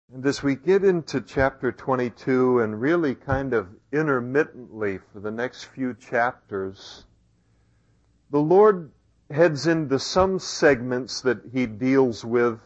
And as we get into chapter 22 and really kind of intermittently for the next few chapters, the Lord heads into some segments that He deals with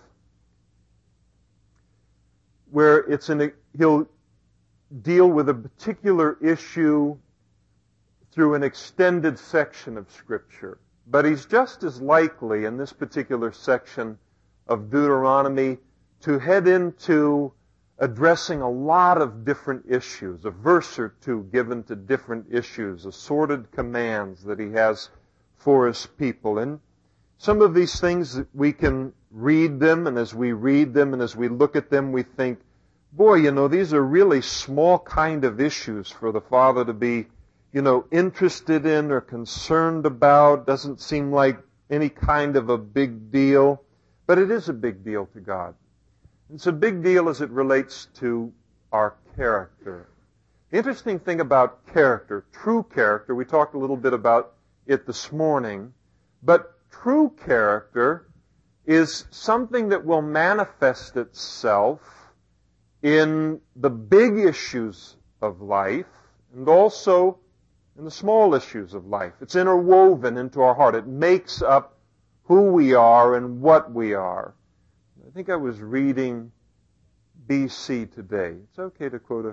where He'll deal with a particular issue through an extended section of Scripture. But He's just as likely in this particular section of Deuteronomy to head into addressing a lot of different issues, a verse or two given to different issues, assorted commands that He has for His people. And some of these things, we can read them, and as we read them and as we look at them, we think, boy, these are really small kind of issues for the Father to be, interested in or concerned about. Doesn't seem like any kind of a big deal, but it is a big deal to God. It's a big deal as it relates to our character. The interesting thing about character, true character, we talked a little bit about it this morning, but true character is something that will manifest itself in the big issues of life and also in the small issues of life. It's interwoven into our heart. It makes up who we are and what we are. I think I was reading BC today. It's okay to quote a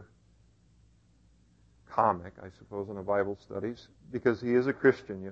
comic, I suppose, in a Bible studies, because he is a Christian,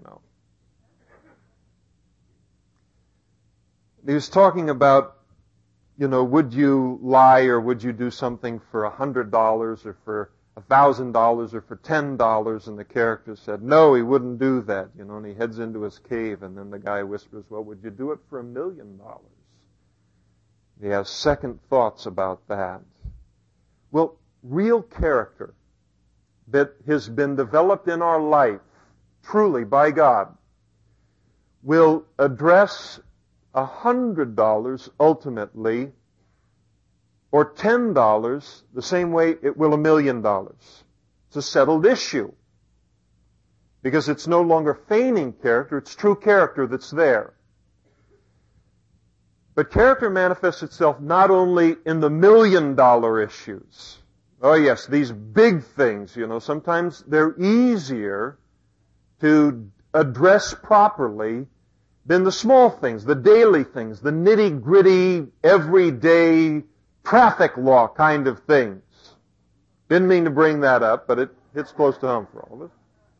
He was talking about, would you lie or would you do something for $100 or for $1,000 or for $10? And the character said, no, he wouldn't do that, and he heads into his cave, and then the guy whispers, well, would you do it for $1 million? He has second thoughts about that. Well, real character that has been developed in our life, truly by God, will address $100 ultimately, or $10 the same way it will $1 million. It's a settled issue. Because it's no longer feigning character, it's true character that's there. But character manifests itself not only in the $1 million issues. Oh yes, these big things, sometimes they're easier to address properly than the small things, the daily things, the nitty-gritty, everyday traffic law kind of things. Didn't mean to bring that up, but it hits close to home for all of us.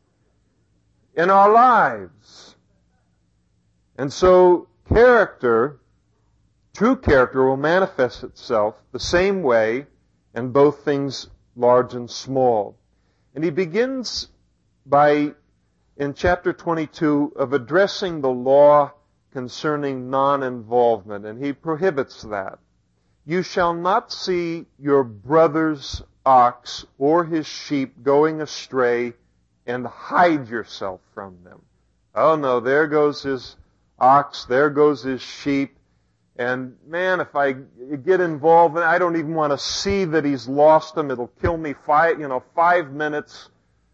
In our lives. And so character, true character, will manifest itself the same way in both things large and small. And he begins by, in chapter 22, of addressing the law concerning non-involvement, and he prohibits that. You shall not see your brother's ox or his sheep going astray and hide yourself from them. Oh no, there goes his ox, there goes his sheep, and man, if I get involved, I don't even want to see that he's lost them. It'll kill me 5 minutes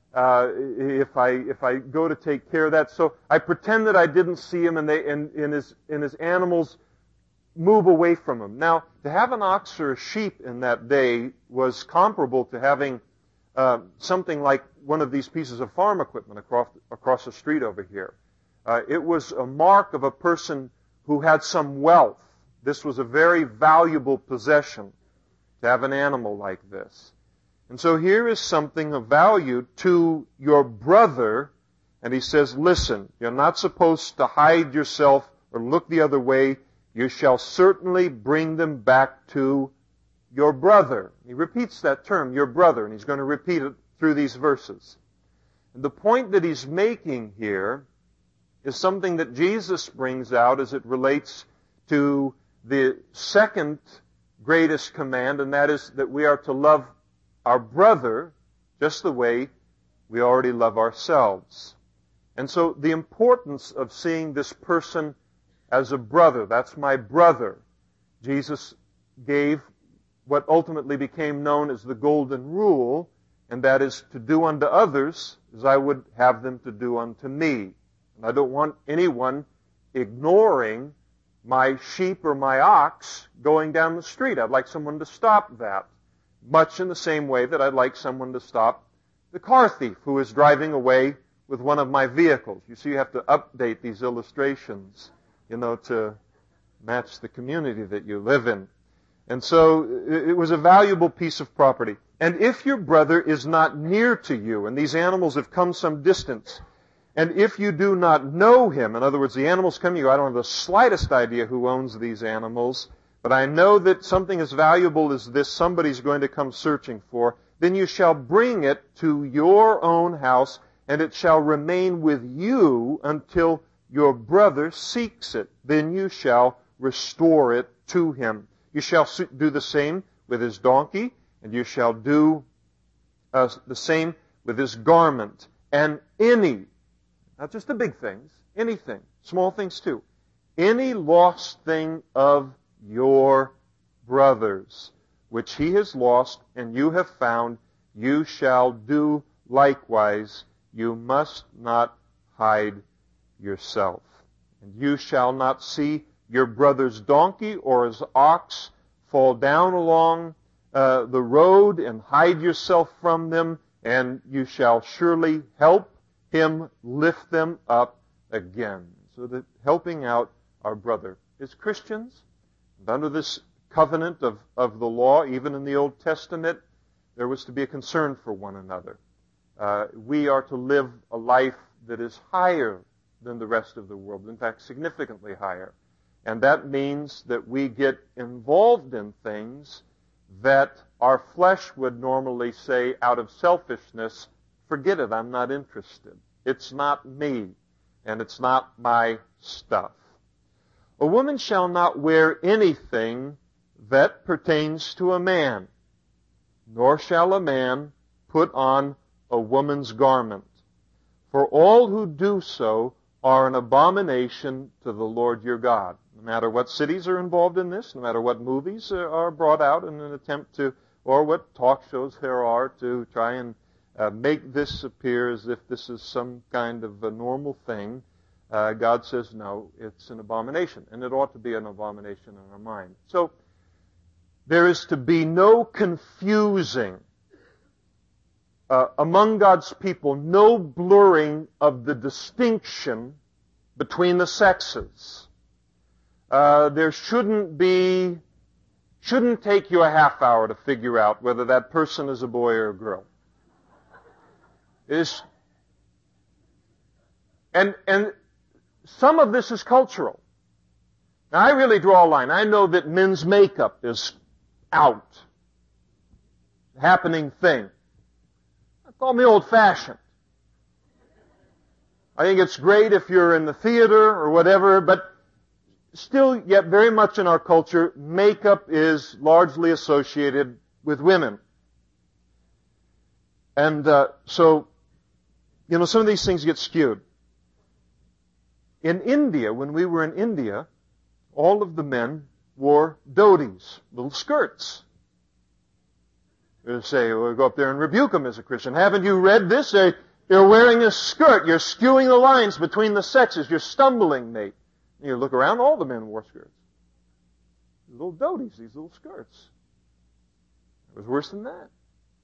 if I go to take care of that. So I pretend that I didn't see him, and his animals move away from him. Now, to have an ox or a sheep in that day was comparable to having something like one of these pieces of farm equipment across the street over here. It was a mark of a person who had some wealth. This was a very valuable possession to have an animal like this. And so here is something of value to your brother, and he says, listen, you're not supposed to hide yourself or look the other way. You shall certainly bring them back to your brother. He repeats that term, your brother, and he's going to repeat it through these verses. And the point that he's making here is something that Jesus brings out as it relates to the second greatest command, and that is that we are to love our brother just the way we already love ourselves. And so the importance of seeing this person as a brother, that's my brother. Jesus gave what ultimately became known as the Golden Rule, and that is to do unto others as I would have them to do unto me. And I don't want anyone ignoring my sheep or my ox going down the street. I'd like someone to stop that. Much in the same way that I'd like someone to stop the car thief who is driving away with one of my vehicles. You see, you have to update these illustrations, to match the community that you live in. And so it was a valuable piece of property. And if your brother is not near to you, and these animals have come some distance, and if you do not know him, in other words, the animals come to you, I don't have the slightest idea who owns these animals, but I know that something as valuable as this somebody's going to come searching for, then you shall bring it to your own house, and it shall remain with you until your brother seeks it. Then you shall restore it to him. You shall do the same with his donkey, and you shall do the same with his garment. And any, not just the big things, anything, small things too, any lost thing of your brother's, which he has lost and you have found, you shall do likewise. You must not hide yourself. And you shall not see your brother's donkey or his ox fall down along the road and hide yourself from them, and you shall surely help him lift them up again. So that helping out our brother. As Christians, under this covenant of the law, even in the Old Testament, there was to be a concern for one another. We are to live a life that is higher than the rest of the world, in fact, significantly higher. And that means that we get involved in things that our flesh would normally say out of selfishness, forget it, I'm not interested. It's not me, and it's not my stuff. A woman shall not wear anything that pertains to a man, nor shall a man put on a woman's garment. For all who do so are an abomination to the Lord your God. No matter what cities are involved in this, no matter what movies are brought out in an attempt to, or what talk shows there are to try and make this appear as if this is some kind of a normal thing, God says, no, it's an abomination. And it ought to be an abomination in our mind. So, there is to be no confusing among God's people, no blurring of the distinction between the sexes. There shouldn't take you a half hour to figure out whether that person is a boy or a girl. And some of this is cultural. Now, I really draw a line. I know that men's makeup is out. Happening thing. Call me old-fashioned. I think it's great if you're in the theater or whatever, but still, yet very much in our culture, makeup is largely associated with women. And so, some of these things get skewed. In India, when we were in India, all of the men wore dhotis, little skirts. You say, we'll go up there and rebuke them as a Christian. Haven't you read this? They're wearing a skirt. You're skewing the lines between the sexes. You're stumbling, mate. And you look around, all the men wore skirts. Little dhotis, these little skirts. It was worse than that.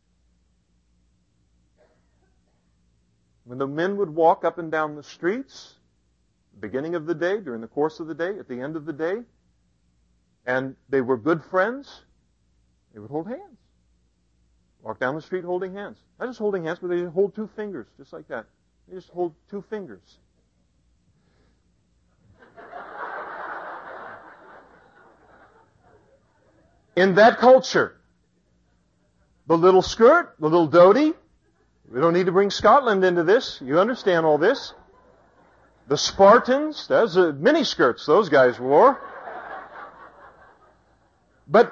When the men would walk up and down the streets, the beginning of the day, during the course of the day, at the end of the day, and they were good friends, they would hold hands. Walk down the street holding hands. Not just holding hands, but they hold two fingers, just like that. They just hold two fingers. In that culture, the little skirt, the little dhoti, we don't need to bring Scotland into this. You understand all this. The Spartans, those are mini skirts those guys wore. But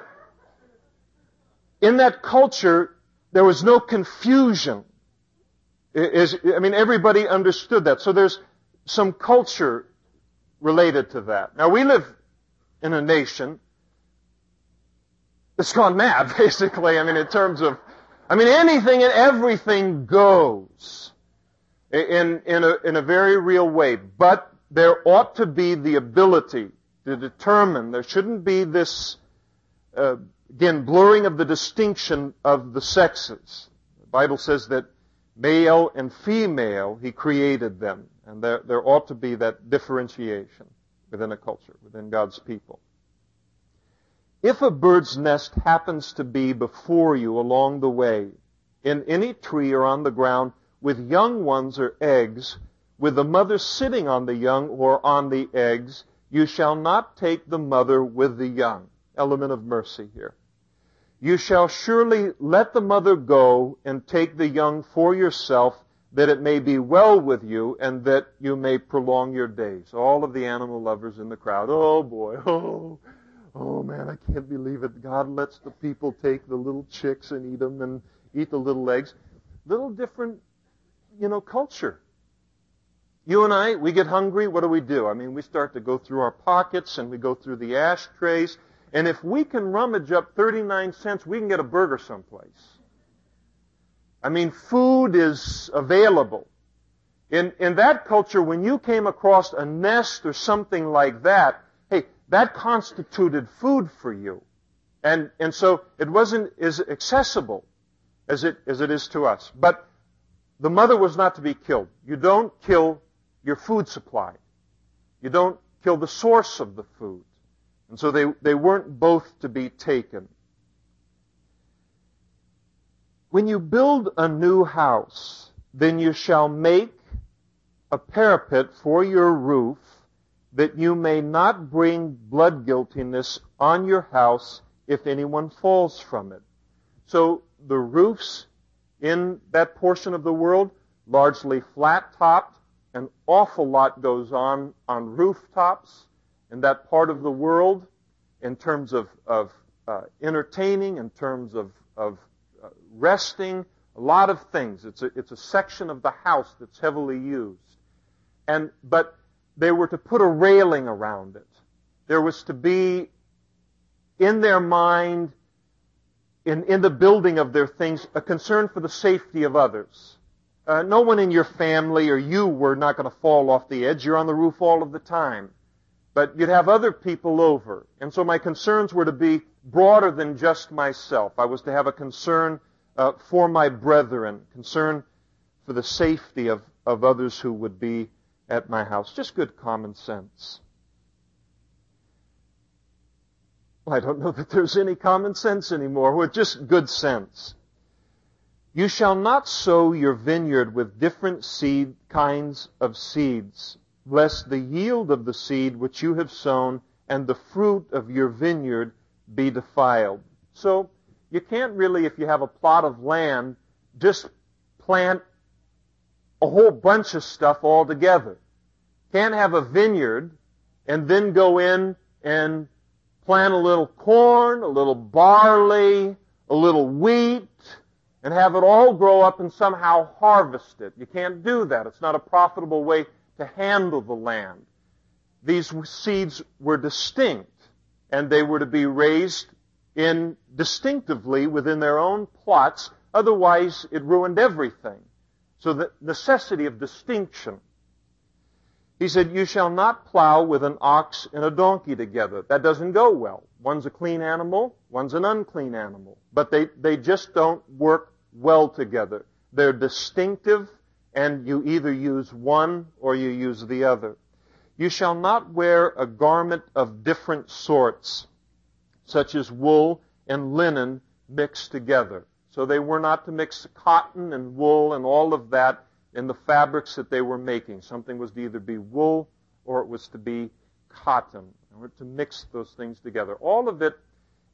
in that culture, there was no confusion. Everybody understood that. So there's some culture related to that. Now, we live in a nation that's gone mad, basically. In terms of, anything and everything goes in a very real way. But there ought to be the ability to determine. There shouldn't be this, again, blurring of the distinction of the sexes. The Bible says that male and female, He created them. And there ought to be that differentiation within a culture, within God's people. If a bird's nest happens to be before you along the way, in any tree or on the ground, with young ones or eggs, with the mother sitting on the young or on the eggs, you shall not take the mother with the young. Element of mercy here. You shall surely let the mother go and take the young for yourself, that it may be well with you and that you may prolong your days. All of the animal lovers in the crowd, oh boy, oh man, I can't believe it. God lets the people take the little chicks and eat them and eat the little eggs. Little different, culture. You and I, we get hungry, what do? I mean, we start to go through our pockets and we go through the ashtrays. And if we can rummage up 39 cents, we can get a burger someplace. I mean, food is available. In that culture, when you came across a nest or something like that, hey, that constituted food for you. And so it wasn't as accessible as it is to us. But the mother was not to be killed. You don't kill your food supply. You don't kill the source of the food. And so they weren't both to be taken. When you build a new house, then you shall make a parapet for your roof, that you may not bring blood guiltiness on your house if anyone falls from it. So the roofs in that portion of the world, largely flat-topped. An awful lot goes on rooftops in that part of the world in terms of entertaining, in terms of resting, a lot of things. It's a section of the house that's heavily used. But they were to put a railing around it. There was to be, in their mind, in the building of their things, a concern for the safety of others. No one in your family or you were not going to fall off the edge. You're on the roof all of the time. But you'd have other people over. And so my concerns were to be broader than just myself. I was to have a concern for my brethren, concern for the safety of others who would be at my house. Just good common sense. Well, I don't know that there's any common sense anymore. Well, just good sense. You shall not sow your vineyard with different kinds of seeds, lest the yield of the seed which you have sown and the fruit of your vineyard be defiled. So, you can't really, if you have a plot of land, just plant a whole bunch of stuff all together. Can't have a vineyard and then go in and plant a little corn, a little barley, a little wheat, and have it all grow up and somehow harvest it. You can't do that. It's not a profitable way to handle the land. These seeds were distinct, and they were to be raised distinctively within their own plots. Otherwise, it ruined everything. So the necessity of distinction. He said, you shall not plow with an ox and a donkey together. That doesn't go well. One's a clean animal, one's an unclean animal. But they just don't work well together. They're distinctive, and you either use one or you use the other. You shall not wear a garment of different sorts, such as wool and linen mixed together. So they were not to mix cotton and wool and all of that in the fabrics that they were making. Something was to either be wool or it was to be cotton. Or to mix those things together. All of it,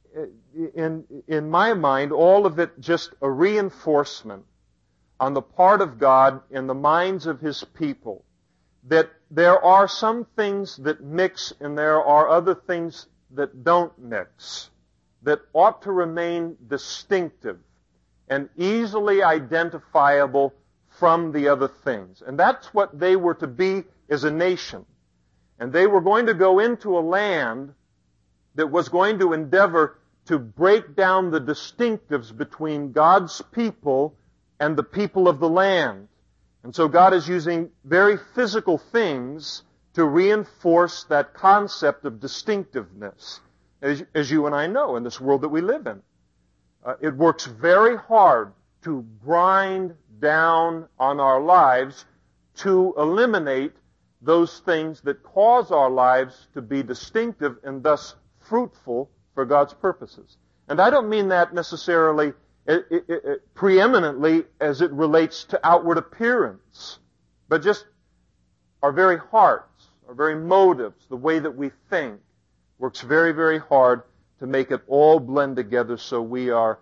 in my mind, all of it just a reinforcement on the part of God in the minds of His people that there are some things that mix and there are other things that don't mix, that ought to remain distinctive and easily identifiable from the other things. And that's what they were to be as a nation. And they were going to go into a land that was going to endeavor to break down the distinctives between God's people and the people of the land. And so God is using very physical things to reinforce that concept of distinctiveness. As you and I know, in this world that we live in, it works very hard to grind down on our lives to eliminate those things that cause our lives to be distinctive and thus fruitful for God's purposes. And I don't mean that necessarily preeminently as it relates to outward appearance, but just our very hearts, our very motives, the way that we think, works very, very hard to make it all blend together so we are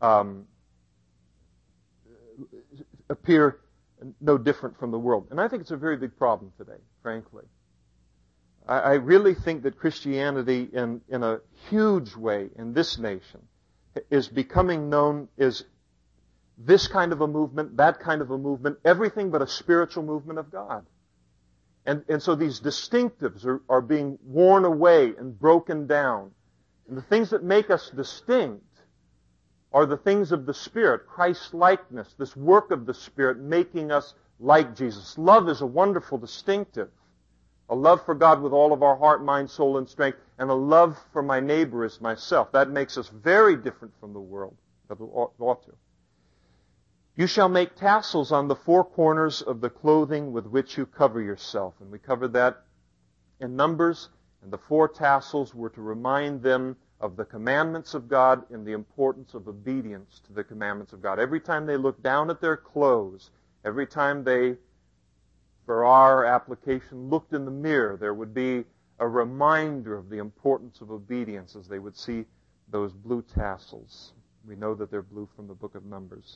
appear no different from the world. And I think it's a very big problem today, frankly. I really think that Christianity in a huge way in this nation is becoming known as this kind of a movement, that kind of a movement, everything but a spiritual movement of God. And so these distinctives are being worn away and broken down. And the things that make us distinct are the things of the Spirit, Christ-likeness, this work of the Spirit making us like Jesus. Love is a wonderful distinctive. A love for God with all of our heart, mind, soul, and strength, and a love for my neighbor as myself. That makes us very different from the world. That ought to. You shall make tassels on the four corners of the clothing with which you cover yourself. And we covered that in Numbers. And the four tassels were to remind them of the commandments of God and the importance of obedience to the commandments of God. Every time they looked down at their clothes, every time they, for our application, looked in the mirror, there would be a reminder of the importance of obedience as they would see those blue tassels. We know that they're blue from the book of Numbers.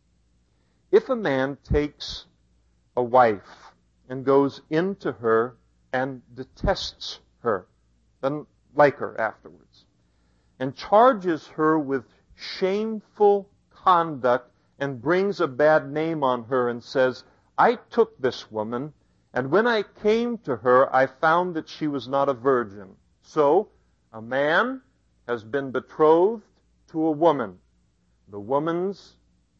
If a man takes a wife and goes into her and detests her, doesn't like her afterwards, and charges her with shameful conduct and brings a bad name on her and says, I took this woman, and when I came to her, I found that she was not a virgin. So, a man has been betrothed to a woman. The woman's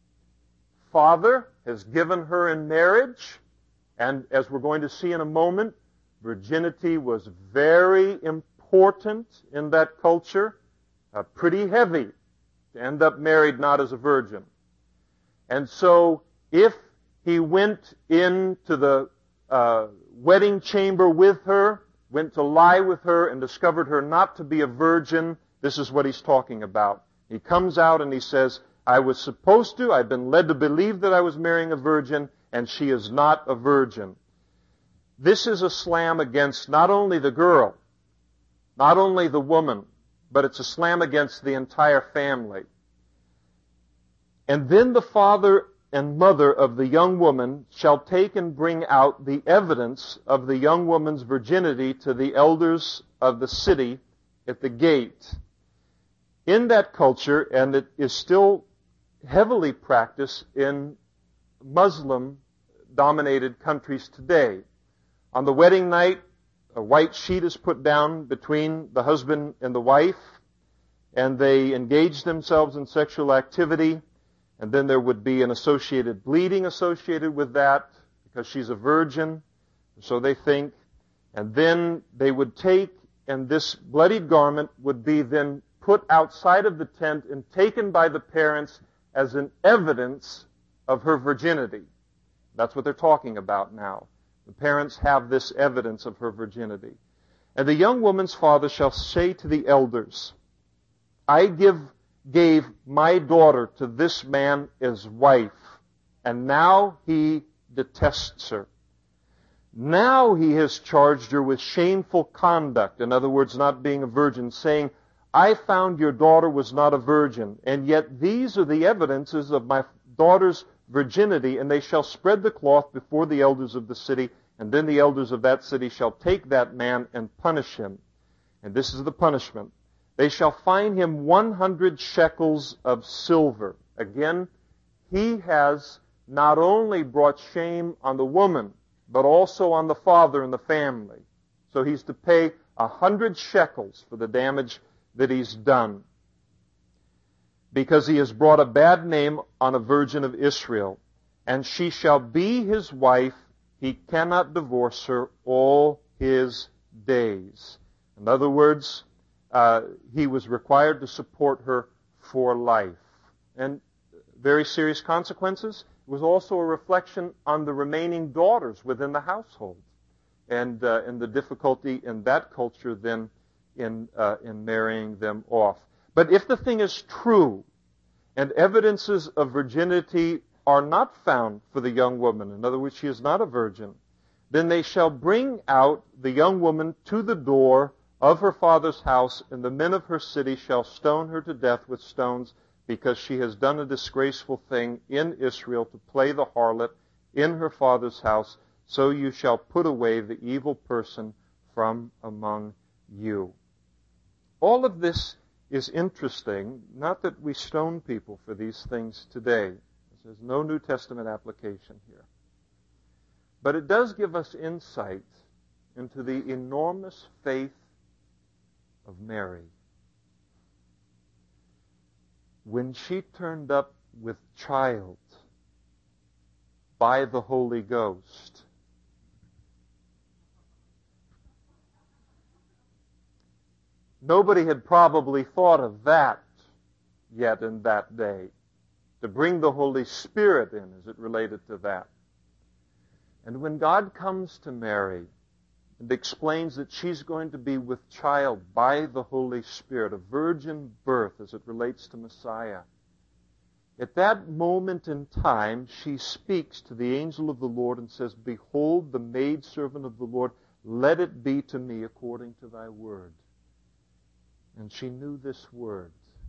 father has given her in marriage, and as we're going to see in a moment, virginity was very important in that culture, pretty heavy to end up married not as a virgin. And so, if he went into the wedding chamber with her, went to lie with her, and discovered her not to be a virgin, this is what he's talking about. He comes out and he says, I've been led to believe that I was marrying a virgin, and she is not a virgin. This is a slam against not only the girl, not only the woman, but it's a slam against the entire family. And then the father and mother of the young woman shall take and bring out the evidence of the young woman's virginity to the elders of the city at the gate. In that culture, and it is still heavily practiced in Muslim-dominated countries today, on the wedding night, a white sheet is put down between the husband and the wife, and they engage themselves in sexual activity. And then there would be an associated bleeding associated with that, because she's a virgin, so they think. And then they would take, and this bloodied garment would be then put outside of the tent and taken by the parents as an evidence of her virginity. That's what they're talking about now. The parents have this evidence of her virginity. And the young woman's father shall say to the elders, I gave my daughter to this man as wife, and now he detests her. Now he has charged her with shameful conduct, in other words, not being a virgin, saying, I found your daughter was not a virgin, and yet these are the evidences of my daughter's virginity, and they shall spread the cloth before the elders of the city, and then the elders of that city shall take that man and punish him. And this is the punishment. They shall fine him 100 shekels of silver. Again, he has not only brought shame on the woman, but also on the father and the family. So he's to pay 100 shekels for the damage that he's done, because he has brought a bad name on a virgin of Israel. And she shall be his wife. He cannot divorce her all his days. In other words, he was required to support her for life. And very serious consequences. It was also a reflection on the remaining daughters within the household, and the difficulty in that culture then in marrying them off. But if the thing is true, and evidences of virginity are not found for the young woman, in other words, she is not a virgin, then they shall bring out the young woman to the door of her father's house, and the men of her city shall stone her to death with stones, because she has done a disgraceful thing in Israel to play the harlot in her father's house. So you shall put away the evil person from among you. All of this is interesting, not that we stone people for these things today. There's no New Testament application here. But it does give us insight into the enormous faith of Mary. When she turned up with child by the Holy Ghost, nobody had probably thought of that yet in that day, to bring the Holy Spirit in as it related to that. And when God comes to Mary and explains that she's going to be with child by the Holy Spirit, a virgin birth as it relates to Messiah, at that moment in time, she speaks to the angel of the Lord and says, "Behold, the maidservant of the Lord, let it be to me according to thy word." And she knew this word.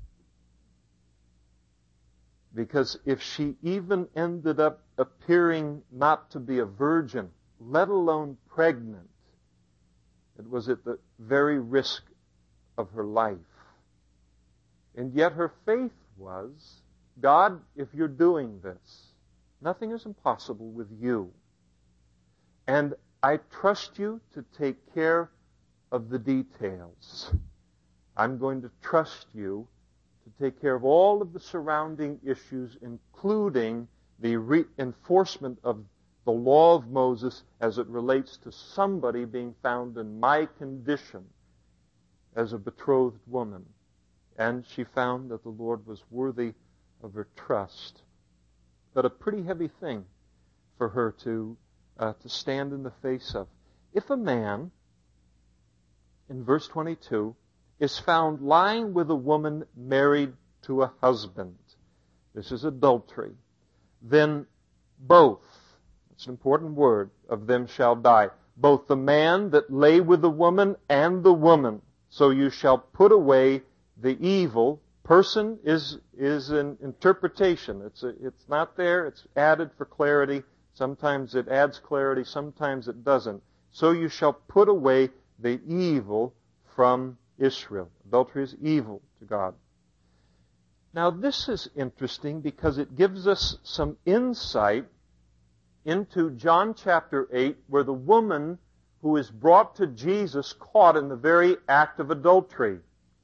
Because if she even ended up appearing not to be a virgin, let alone pregnant, it was at the very risk of her life. And yet her faith was, God, if you're doing this, nothing is impossible with you. And I trust you to take care of the details. I'm going to trust you to take care of all of the surrounding issues, including the reinforcement of the law of Moses as it relates to somebody being found in my condition as a betrothed woman. And she found that the Lord was worthy of her trust. But a pretty heavy thing for her to stand in the face of. If a man, in verse 22, is found lying with a woman married to a husband, this is adultery, then both, it's an important word, of them shall die. Both the man that lay with the woman and the woman. So you shall put away the evil. Person is an interpretation. It's not there. It's added for clarity. Sometimes it adds clarity. Sometimes it doesn't. So you shall put away the evil from Israel. Adultery is evil to God. Now this is interesting because it gives us some insight into John chapter 8, where the woman who is brought to Jesus caught in the very act of adultery.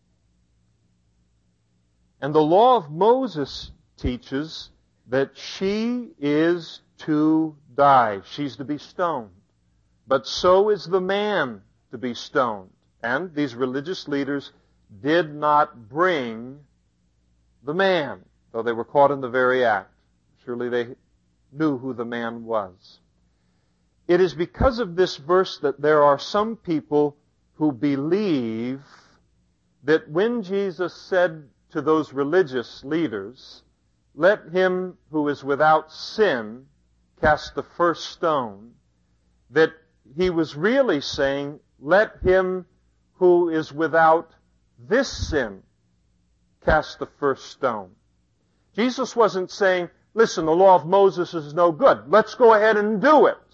And the law of Moses teaches that she is to die. She's to be stoned. But so is the man to be stoned. And these religious leaders did not bring the man, though they were caught in the very act. Surely they knew who the man was. It is because of this verse that there are some people who believe that when Jesus said to those religious leaders, "Let him who is without sin cast the first stone," that he was really saying, "Let him who is without this sin cast the first stone." Jesus wasn't saying, "Listen, the law of Moses is no good. Let's go ahead and do it."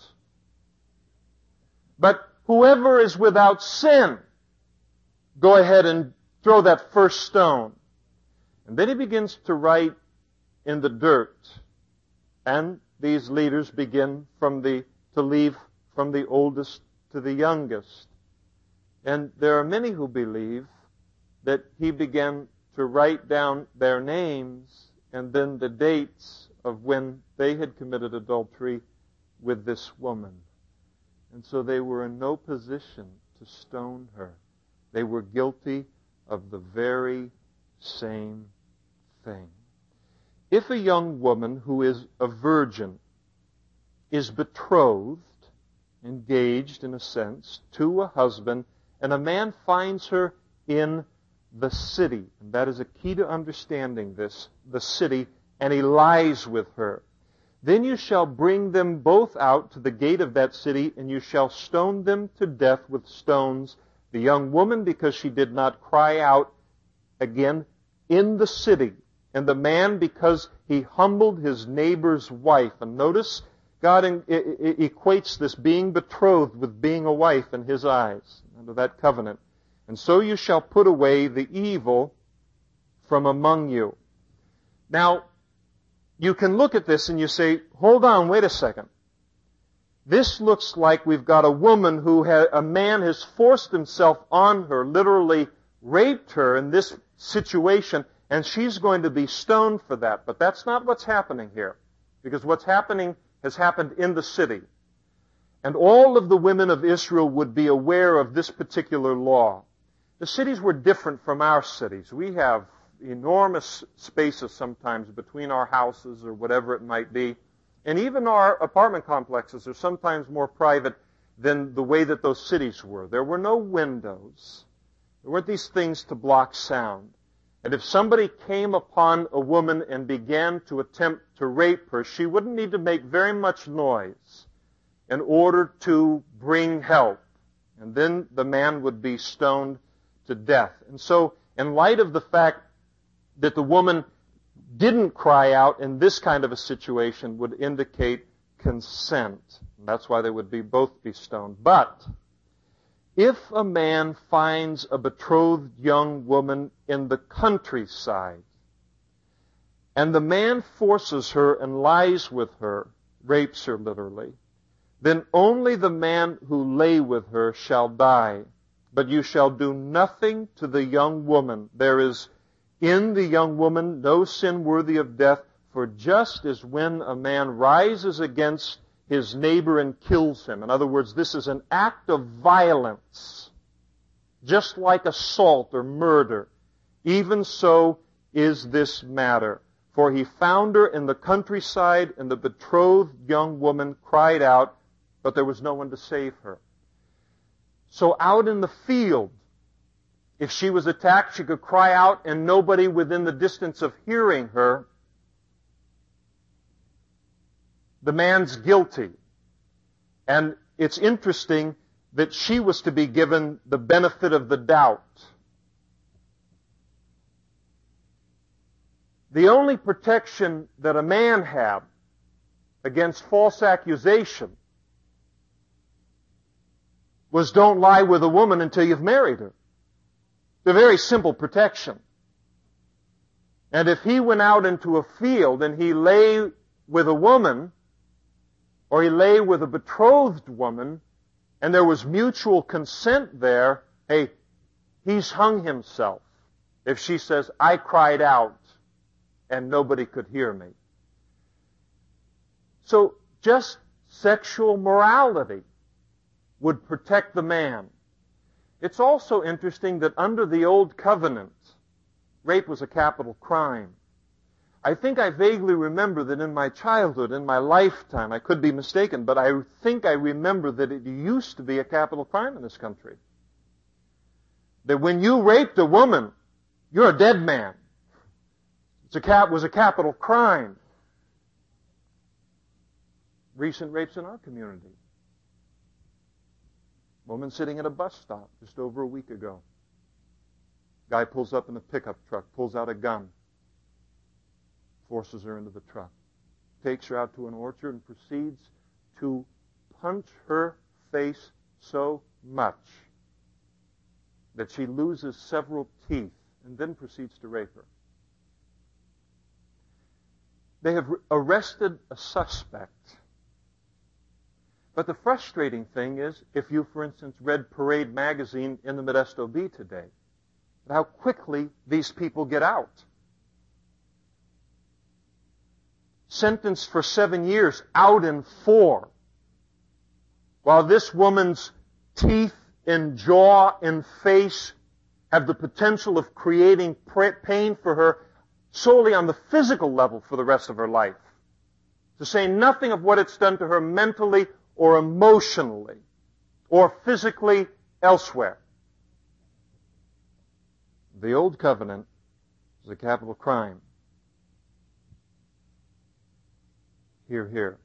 But whoever is without sin, go ahead and throw that first stone. And then he begins to write in the dirt. And these leaders begin to leave from the oldest to the youngest. And there are many who believe that he began to write down their names and then the dates of when they had committed adultery with this woman. And so they were in no position to stone her. They were guilty of the very same thing. If a young woman who is a virgin is betrothed, engaged in a sense, to a husband, and a man finds her in the city, and that is a key to understanding this, the city, and he lies with her, then you shall bring them both out to the gate of that city, and you shall stone them to death with stones, the young woman because she did not cry out again in the city, and the man because he humbled his neighbor's wife. And notice, God equates this being betrothed with being a wife in His eyes, under that covenant. And so you shall put away the evil from among you. Now, you can look at this and you say, hold on, wait a second. This looks like we've got a woman a man has forced himself on her, literally raped her in this situation, and she's going to be stoned for that. But that's not what's happening here. Because what's happening has happened in the city. And all of the women of Israel would be aware of this particular law. The cities were different from our cities. We have enormous spaces sometimes between our houses or whatever it might be. And even our apartment complexes are sometimes more private than the way that those cities were. There were no windows. There weren't these things to block sound. And if somebody came upon a woman and began to attempt to rape her, she wouldn't need to make very much noise in order to bring help. And then the man would be stoned to death. And so, in light of the fact that the woman didn't cry out in this kind of a situation would indicate consent. And that's why they would both be stoned. But if a man finds a betrothed young woman in the countryside, and the man forces her and lies with her, rapes her literally, then only the man who lay with her shall die. But you shall do nothing to the young woman. There is in the young woman no sin worthy of death, for just as when a man rises against his neighbor and kills him. In other words, this is an act of violence, just like assault or murder. Even so is this matter. For he found her in the countryside, and the betrothed young woman cried out, but there was no one to save her. So out in the field, if she was attacked, she could cry out, and nobody within the distance of hearing her, the man's guilty. And it's interesting that she was to be given the benefit of the doubt. The only protection that a man had against false accusation was don't lie with a woman until you've married her. It's a very simple protection. And if he went out into a field and he lay with a woman, or he lay with a betrothed woman, and there was mutual consent there, hey, he's hung himself. If she says, I cried out and nobody could hear me. So just sexual morality would protect the man. It's also interesting that under the Old Covenant, rape was a capital crime. I think I vaguely remember that in my childhood, in my lifetime, I could be mistaken, but I think I remember that it used to be a capital crime in this country. That when you raped a woman, you're a dead man. It was a capital crime. Recent rapes in our community. Woman sitting at a bus stop just over a week ago. Guy pulls up in a pickup truck, pulls out a gun, forces her into the truck, takes her out to an orchard and proceeds to punch her face so much that she loses several teeth and then proceeds to rape her. They have arrested a suspect. But the frustrating thing is, if you, for instance, read Parade magazine in the Modesto Bee today, how quickly these people get out. Sentenced for 7 years, out in 4. while this woman's teeth and jaw and face have the potential of creating pain for her solely on the physical level for the rest of her life, to say nothing of what it's done to her mentally or emotionally or physically elsewhere. The old covenant is a capital crime. Hear, hear.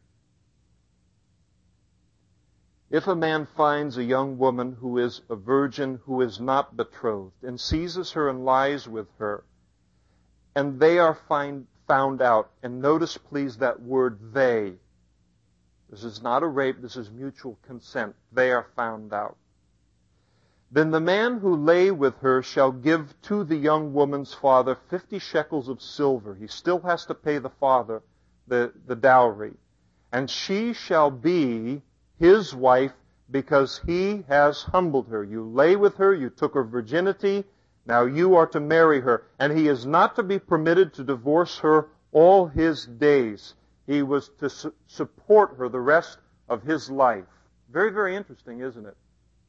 If a man finds a young woman who is a virgin, who is not betrothed, and seizes her and lies with her, and they are found out, and notice please that word they. This is not a rape, this is mutual consent. They are found out. Then the man who lay with her shall give to the young woman's father 50 shekels of silver. He still has to pay the father the dowry. And she shall be his wife because he has humbled her. You lay with her, you took her virginity, now you are to marry her. And he is not to be permitted to divorce her all his days. He was to support her the rest of his life. Very, very interesting, isn't it?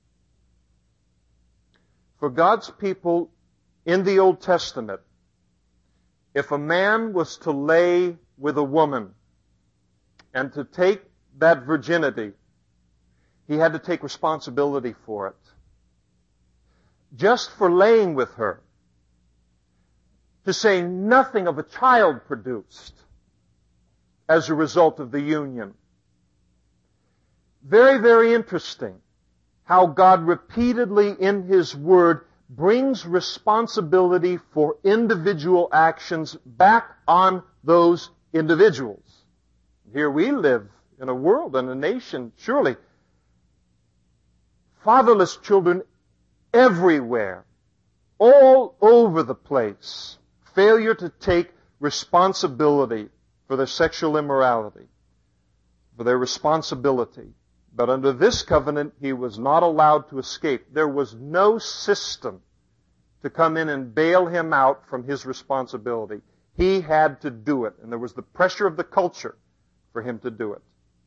For God's people in the Old Testament, if a man was to lay with a woman and to take that virginity, he had to take responsibility for it. Just for laying with her, to say nothing of a child produced as a result of the union. Very, very interesting how God repeatedly in His Word brings responsibility for individual actions back on those individuals. Here we live in a world and a nation, surely, fatherless children everywhere, all over the place. Failure to take responsibility for their sexual immorality, for their responsibility. But under this covenant, he was not allowed to escape. There was no system to come in and bail him out from his responsibility. He had to do it, and there was the pressure of the culture for him to do it.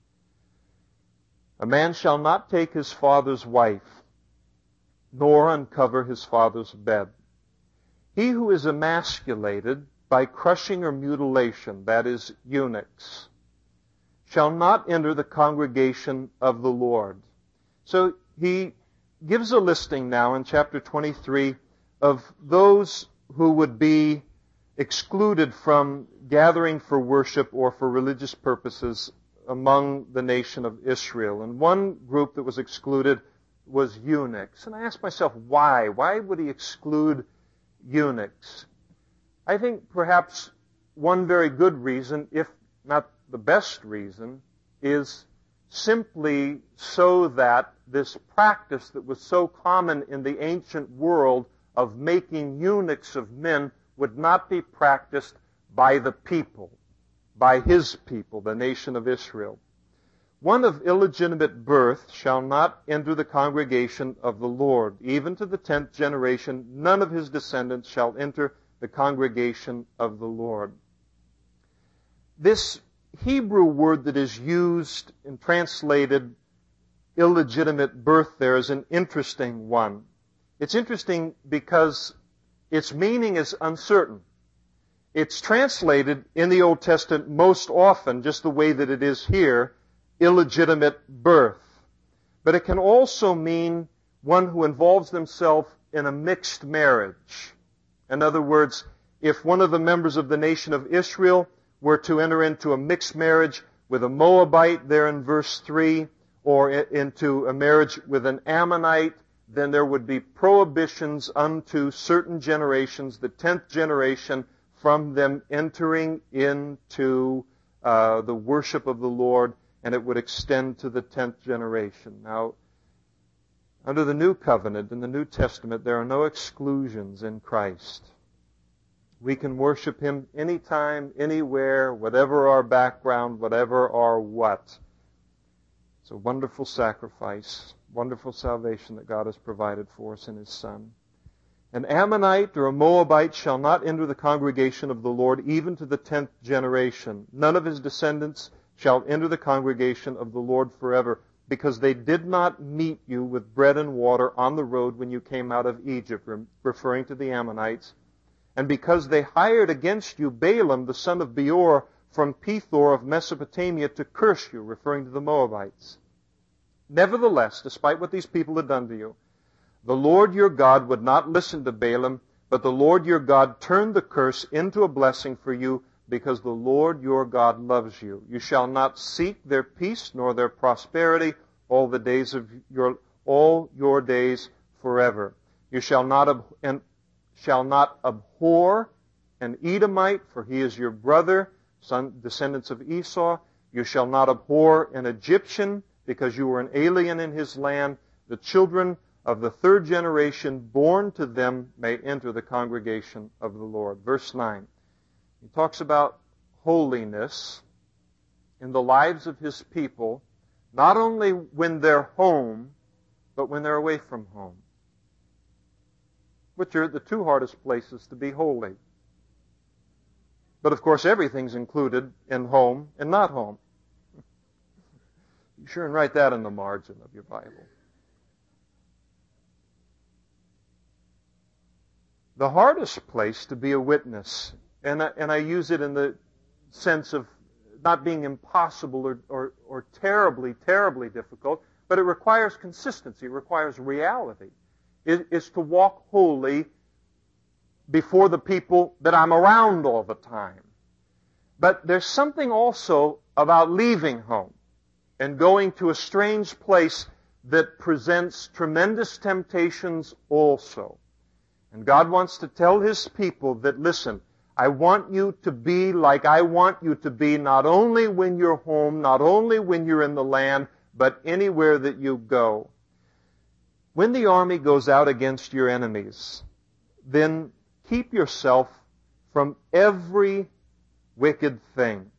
A man shall not take his father's wife, nor uncover his father's bed. He who is emasculated by crushing or mutilation, that is, eunuchs, shall not enter the congregation of the Lord. So he gives a listing now in chapter 23 of those who would be excluded from gathering for worship or for religious purposes among the nation of Israel. And one group that was excluded was eunuchs. And I asked myself, why? Why would he exclude eunuchs? I think perhaps one very good reason, if not the best reason, is simply so that this practice that was so common in the ancient world of making eunuchs of men would not be practiced by the people, by his people, the nation of Israel. One of illegitimate birth shall not enter the congregation of the Lord. Even to the 10th generation, none of his descendants shall enter the congregation of the Lord. This Hebrew word that is used and translated illegitimate birth there is an interesting one. It's interesting because its meaning is uncertain. It's translated in the Old Testament most often, just the way that it is here, illegitimate birth. But it can also mean one who involves themselves in a mixed marriage. In other words, if one of the members of the nation of Israel were to enter into a mixed marriage with a Moabite there in verse 3, or into a marriage with an Ammonite, then there would be prohibitions unto certain generations, the 10th generation, from them entering into the worship of the Lord, and it would extend to the 10th generation. Now, under the New Covenant, in the New Testament, there are no exclusions in Christ. We can worship Him anytime, anywhere, whatever our background, whatever our what. It's a wonderful sacrifice, wonderful salvation that God has provided for us in His Son. An Ammonite or a Moabite shall not enter the congregation of the Lord even to the 10th generation. None of his descendants shall enter the congregation of the Lord forever. because they did not meet you with bread and water on the road when you came out of Egypt, referring to the Ammonites, and because they hired against you Balaam, the son of Beor, from Pethor of Mesopotamia to curse you, referring to the Moabites. Nevertheless, despite what these people had done to you, the Lord your God would not listen to Balaam, but the Lord your God turned the curse into a blessing for you, because the Lord your God loves you. You shall not seek their peace nor their prosperity all your days forever. You shall not abhor an Edomite, for he is your brother, descendants of Esau. You shall not abhor an Egyptian, because you were an alien in his land. The children of the third generation born to them may enter the congregation of the Lord. Verse 9. He talks about holiness in the lives of his people, not only when they're home, but when they're away from home, which are the two hardest places to be holy. But of course, everything's included in home and not home. Be sure and write that in the margin of your Bible. The hardest place to be a witness, and I use it in the sense of not being impossible or terribly, terribly difficult, but it requires consistency, it requires reality. It is to walk holy before the people that I'm around all the time. But there's something also about leaving home and going to a strange place that presents tremendous temptations also. And God wants to tell His people that, listen, I want you to be like I want you to be, not only when you're home, not only when you're in the land, but anywhere that you go. When the army goes out against your enemies, then keep yourself from every wicked thing.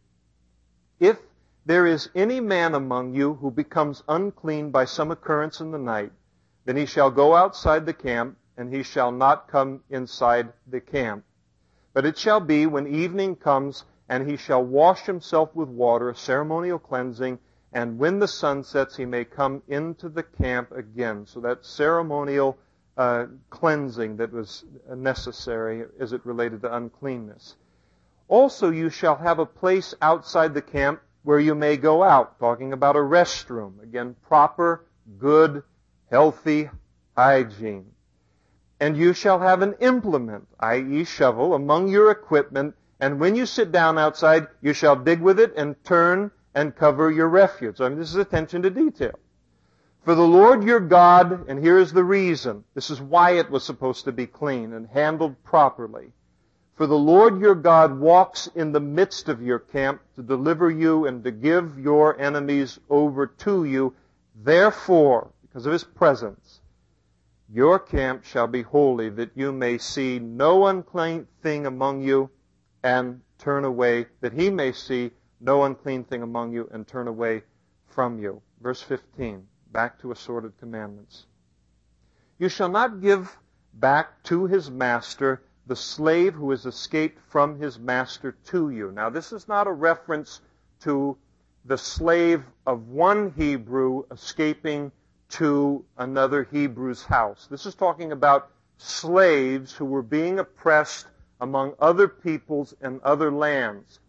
If there is any man among you who becomes unclean by some occurrence in the night, then he shall go outside the camp, and he shall not come inside the camp. But it shall be when evening comes, and he shall wash himself with water, a ceremonial cleansing, and when the sun sets, he may come into the camp again. So that ceremonial cleansing that was necessary as it related to uncleanness. Also, you shall have a place outside the camp where you may go out, talking about a restroom. Again, proper, good, healthy hygiene. And you shall have an implement, i.e. shovel, among your equipment, and when you sit down outside, you shall dig with it and turn and cover your refuse. I mean, this is attention to detail. For the Lord your God, and here is the reason, this is why it was supposed to be clean and handled properly. For the Lord your God walks in the midst of your camp to deliver you and to give your enemies over to you. Therefore, because of His presence, your camp shall be holy, that you may see no unclean thing among you and turn away, that He may see no unclean thing among you and turn away from you. Verse 15, back to assorted commandments. You shall not give back to his master the slave who has escaped from his master to you. Now, this is not a reference to the slave of one Hebrew escaping to another Hebrew's house. This is talking about slaves who were being oppressed among other peoples and other lands.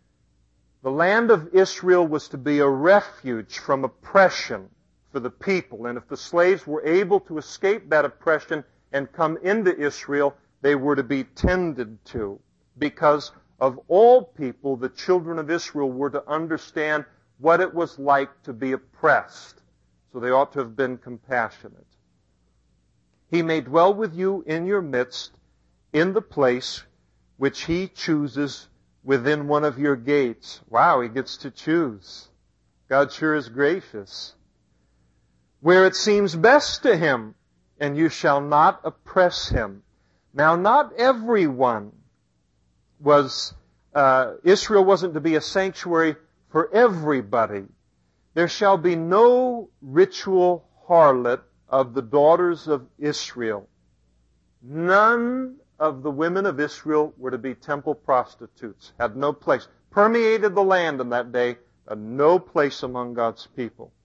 The land of Israel was to be a refuge from oppression for the people. And if the slaves were able to escape that oppression and come into Israel, they were to be tended to. Because of all people, the children of Israel were to understand what it was like to be oppressed. So they ought to have been compassionate. He may dwell with you in your midst, in the place which He chooses within one of your gates. Wow, He gets to choose. God sure is gracious. Where it seems best to Him, and you shall not oppress him. Now, not everyone Israel wasn't to be a sanctuary for everybody. There shall be no ritual harlot of the daughters of Israel. None of the women of Israel were to be temple prostitutes. Had no place. Permeated the land in that day, no place among God's people.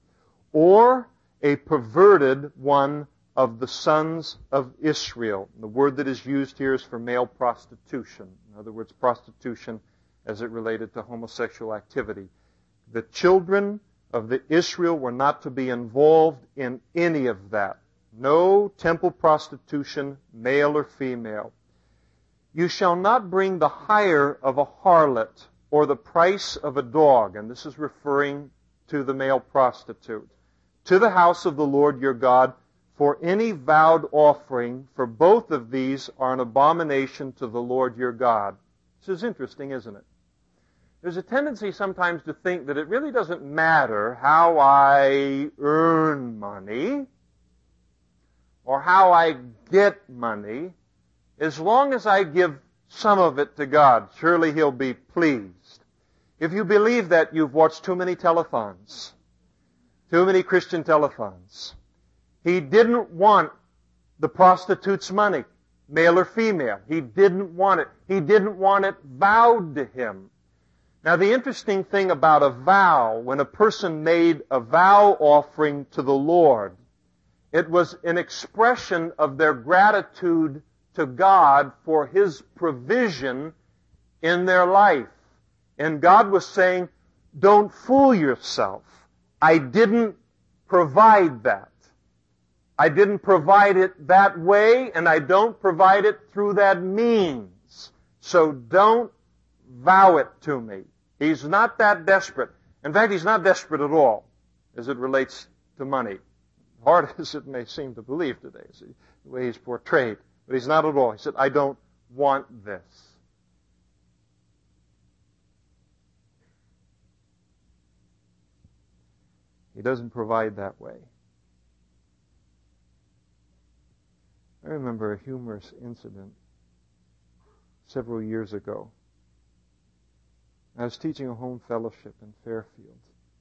or a perverted one of the sons of Israel. The word that is used here is for male prostitution. In other words, prostitution as it related to homosexual activity. The children of the Israel were not to be involved in any of that. No temple prostitution, male or female. You shall not bring the hire of a harlot or the price of a dog, and this is referring to the male prostitute, to the house of the Lord your God, for any vowed offering, for both of these are an abomination to the Lord your God. This is interesting, isn't it? There's a tendency sometimes to think that it really doesn't matter how I earn money or how I get money, as long as I give some of it to God. Surely He'll be pleased. If you believe that, you've watched too many telethons. Too many Christian telethons. He didn't want the prostitute's money, male or female. He didn't want it. He didn't want it vowed to him. Now, the interesting thing about a vow, when a person made a vow offering to the Lord, it was an expression of their gratitude to God for His provision in their life. And God was saying, don't fool yourself. I didn't provide that. I didn't provide it that way, and I don't provide it through that means. So don't vow it to me. He's not that desperate. In fact, He's not desperate at all as it relates to money. Hard as it may seem to believe today, see, the way He's portrayed. But He's not at all. He said, I don't want this. He doesn't provide that way. I remember a humorous incident several years ago. I was teaching a home fellowship in Fairfield.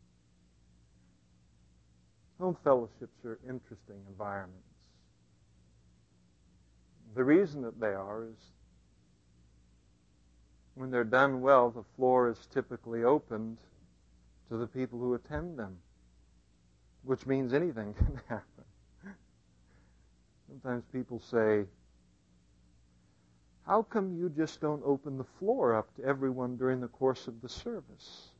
Home fellowships are interesting environments. The reason that they are is when they're done well, the floor is typically opened to the people who attend them, which means anything can happen. Sometimes people say, how come you just don't open the floor up to everyone during the course of the service?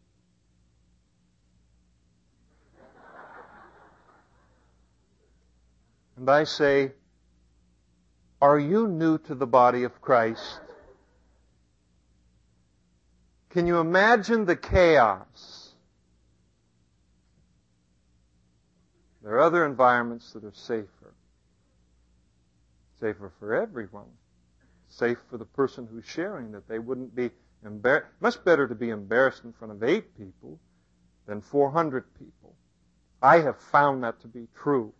And I say, are you new to the body of Christ? Can you imagine the chaos? There are other environments that are safer. Safer for everyone. Safe for the person who's sharing, that they wouldn't be embarrassed. Much better to be embarrassed in front of 8 people than 400 people. I have found that to be true.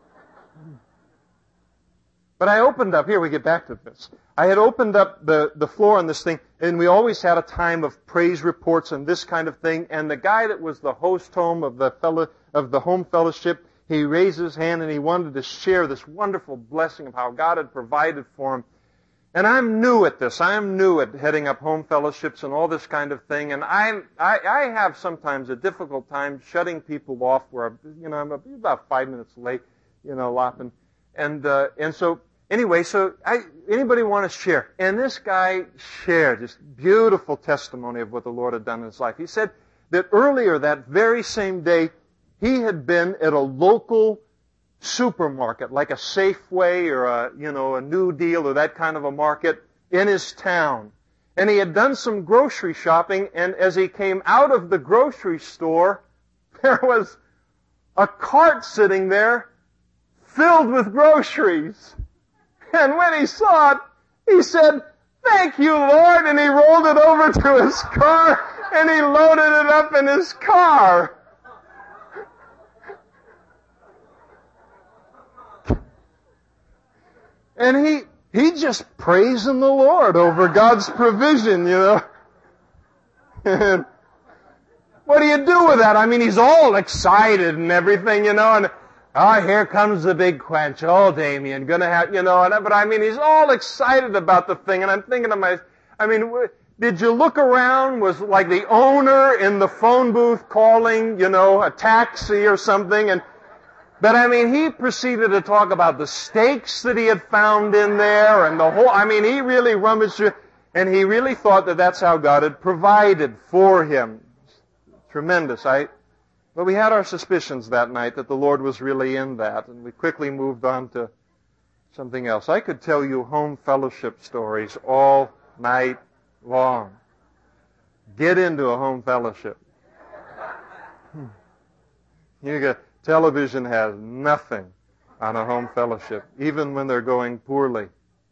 But I opened up, here we get back to this. I had opened up the floor on this thing, and we always had a time of praise reports and this kind of thing, and the guy that was the host home of the home fellowship, he raised his hand and he wanted to share this wonderful blessing of how God had provided for him. And I'm new at this. I'm new at heading up home fellowships and all this kind of thing. And I have sometimes a difficult time shutting people off where, I'm about 5 minutes late, often. And so, anyway, anybody want to share? And this guy shared this beautiful testimony of what the Lord had done in his life. He said that earlier that very same day, he had been at a local supermarket, like a Safeway or a New Deal or that kind of a market in his town. And he had done some grocery shopping, and as he came out of the grocery store, there was a cart sitting there filled with groceries. And when he saw it, he said, "Thank you, Lord," and he rolled it over to his car, and he loaded it up in his car. And he just praising the Lord over God's provision, And what do you do with that? I mean, he's all excited and everything, and here comes the big quench. Oh, Damien, gonna have, but I mean, he's all excited about the thing, and I'm thinking to myself, did you look around? Was like the owner in the phone booth calling, a taxi or something? But he proceeded to talk about the steaks that he had found in there and he really rummaged through, and he really thought that that's how God had provided for him. Tremendous. But we had our suspicions that night that the Lord was really in that, and we quickly moved on to something else. I could tell you home fellowship stories all night long. Get into a home fellowship. Television has nothing on a home fellowship, even when they're going poorly.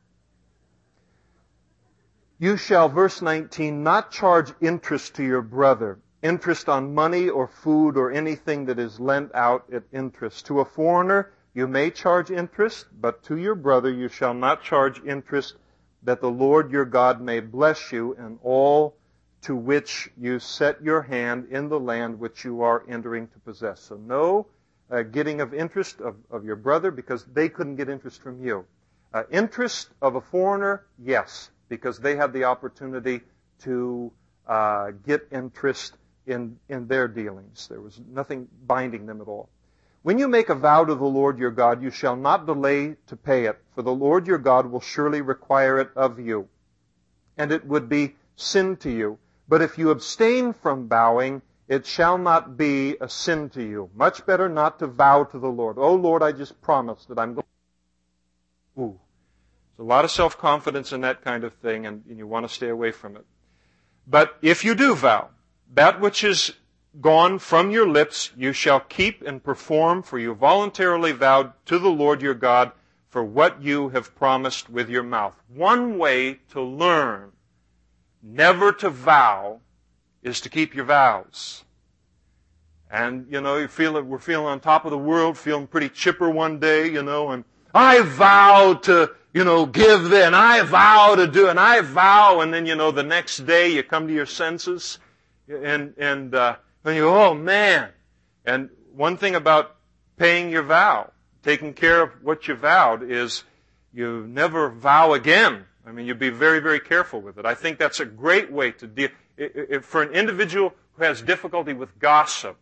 You shall, verse 19, not charge interest to your brother, interest on money or food or anything that is lent out at interest. To a foreigner you may charge interest, but to your brother you shall not charge interest, that the Lord your God may bless you in all to which you set your hand in the land which you are entering to possess. So no getting of interest of your brother, because they couldn't get interest from you. Interest of a foreigner, yes, because they have the opportunity to get interest in their dealings. There was nothing binding them at all. When you make a vow to the Lord your God, you shall not delay to pay it, for the Lord your God will surely require it of you, and it would be sin to you. But if you abstain from vowing, it shall not be a sin to you. Much better not to vow to the Lord. Oh, Lord, I just promised that I'm going to... Ooh. There's a lot of self-confidence in that kind of thing, and you want to stay away from it. But if you do vow, that which is gone from your lips you shall keep and perform, for you voluntarily vowed to the Lord your God for what you have promised with your mouth. One way to learn never to vow is to keep your vows. And, we're feeling on top of the world, feeling pretty chipper one day, and I vow to, give this, and I vow to do, and I vow, and then, the next day you come to your senses, and you go, oh man. And one thing about paying your vow, taking care of what you vowed, is you never vow again. You be very, very careful with it. I think that's a great way to deal. For an individual who has difficulty with gossip,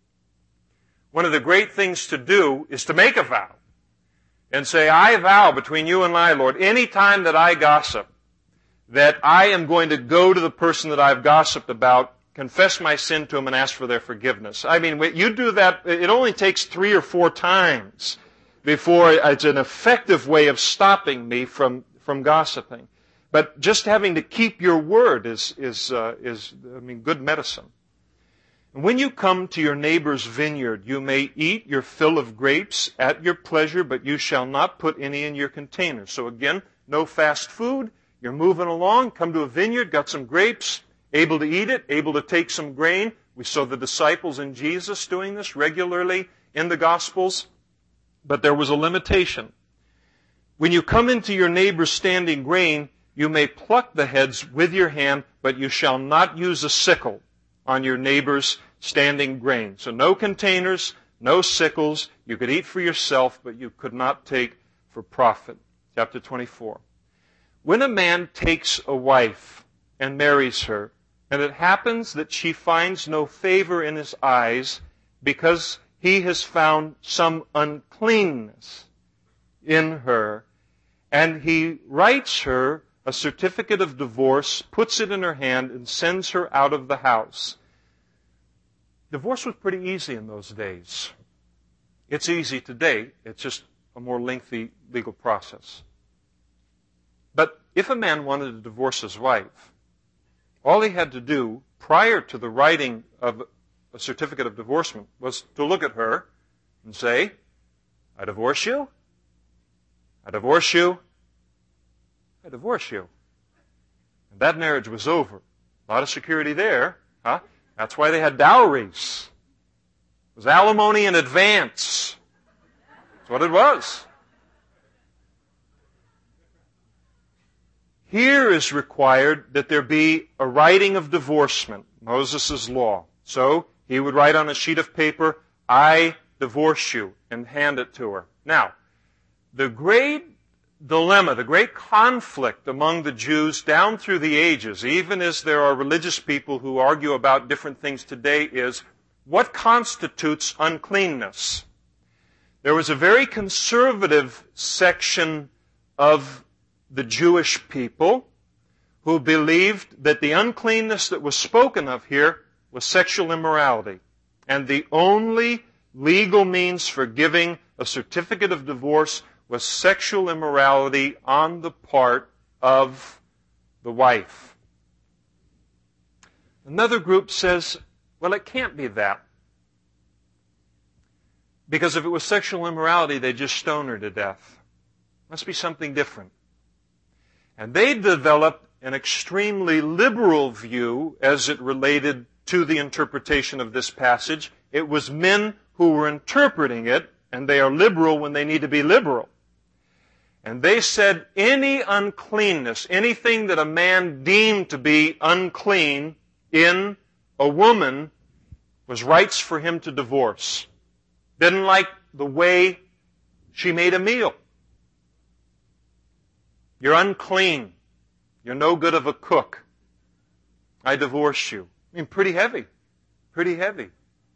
one of the great things to do is to make a vow and say, I vow between you and I, Lord, any time that I gossip, that I am going to go to the person that I've gossiped about, confess my sin to them, and ask for their forgiveness. When you do that, it only takes 3 or 4 times before it's an effective way of stopping me from gossiping. But just having to keep your word is good medicine. And when you come to your neighbor's vineyard, you may eat your fill of grapes at your pleasure, but you shall not put any in your container. So again, no fast food. You're moving along, come to a vineyard, got some grapes, able to eat it, able to take some grain. We saw the disciples and Jesus doing this regularly in the Gospels, but there was a limitation. When you come into your neighbor's standing grain, you may pluck the heads with your hand, but you shall not use a sickle on your neighbor's standing grain. So no containers, no sickles. You could eat for yourself, but you could not take for profit. Chapter 24. When a man takes a wife and marries her, and it happens that she finds no favor in his eyes because he has found some uncleanness in her, and he writes her a certificate of divorce, puts it in her hand, and sends her out of the house. Divorce was pretty easy in those days. It's easy today. It's just a more lengthy legal process. But if a man wanted to divorce his wife, all he had to do prior to the writing of a certificate of divorcement was to look at her and say, I divorce you, I divorce you, I divorce you. And that marriage was over. A lot of security there. Huh? That's why they had dowries. It was alimony in advance. That's what it was. Here is required that there be a writing of divorcement, Moses' law. So he would write on a sheet of paper, I divorce you, and hand it to her. Now, the grade dilemma, the great conflict among the Jews down through the ages, even as there are religious people who argue about different things today, is what constitutes uncleanness? There was a very conservative section of the Jewish people who believed that the uncleanness that was spoken of here was sexual immorality. And the only legal means for giving a certificate of divorce was sexual immorality on the part of the wife. Another group says, well, it can't be that. Because if it was sexual immorality, they'd just stone her to death. Must be something different. And they developed an extremely liberal view as it related to the interpretation of this passage. It was men who were interpreting it, and they are liberal when they need to be liberal. And they said any uncleanness, anything that a man deemed to be unclean in a woman, was rights for him to divorce. Didn't like the way she made a meal. You're unclean. You're no good of a cook. I divorce you. I mean, pretty heavy. Pretty heavy.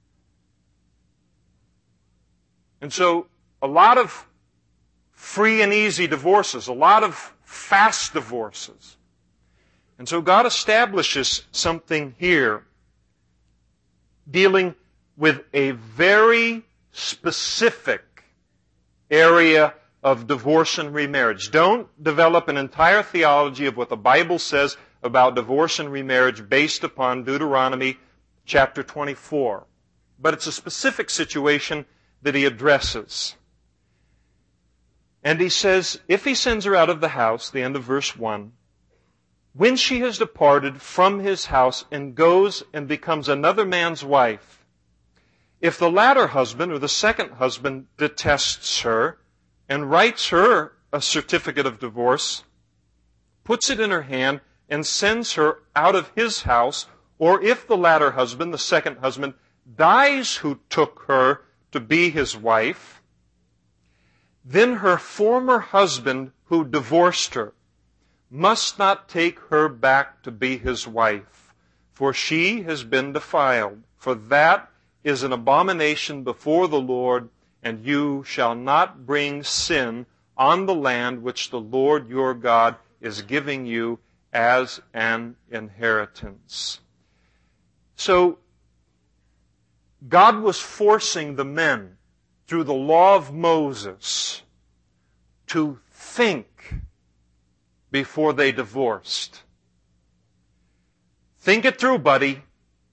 And so, a lot of free and easy divorces, a lot of fast divorces. And so God establishes something here dealing with a very specific area of divorce and remarriage. Don't develop an entire theology of what the Bible says about divorce and remarriage based upon Deuteronomy chapter 24. But it's a specific situation that he addresses. And he says, if he sends her out of the house, the end of verse 1, when she has departed from his house and goes and becomes another man's wife, if the latter husband or the second husband detests her and writes her a certificate of divorce, puts it in her hand and sends her out of his house, or if the latter husband, the second husband, dies who took her to be his wife, then her former husband who divorced her must not take her back to be his wife, for she has been defiled. For that is an abomination before the Lord, and you shall not bring sin on the land which the Lord your God is giving you as an inheritance. So, God was forcing the men through the law of Moses to think before they divorced. Think it through, buddy.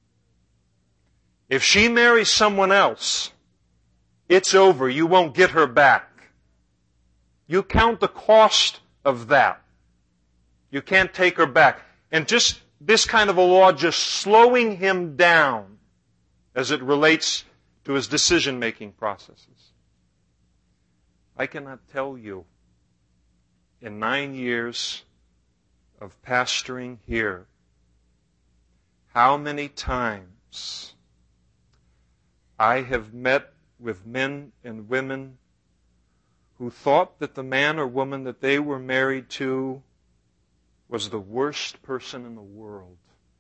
If she marries someone else, it's over. You won't get her back. You count the cost of that. You can't take her back. And just this kind of a law just slowing him down as it relates to his decision-making processes. I cannot tell you in 9 years of pastoring here how many times I have met with men and women who thought that the man or woman that they were married to was the worst person in the world.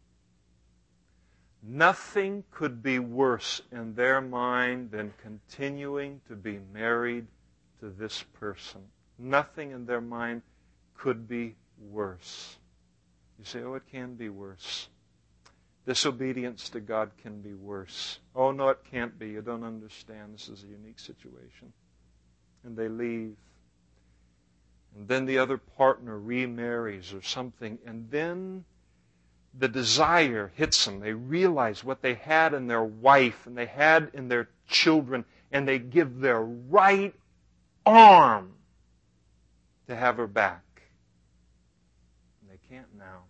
Nothing could be worse in their mind than continuing to be married to this person. Nothing in their mind could be worse. You say, oh, it can be worse. Disobedience to God can be worse. Oh, no, it can't be. You don't understand. This is a unique situation. And they leave. And then the other partner remarries or something. And then the desire hits them. They realize what they had in their wife and they had in their children. And they give their right arm to have her back. And they can't now.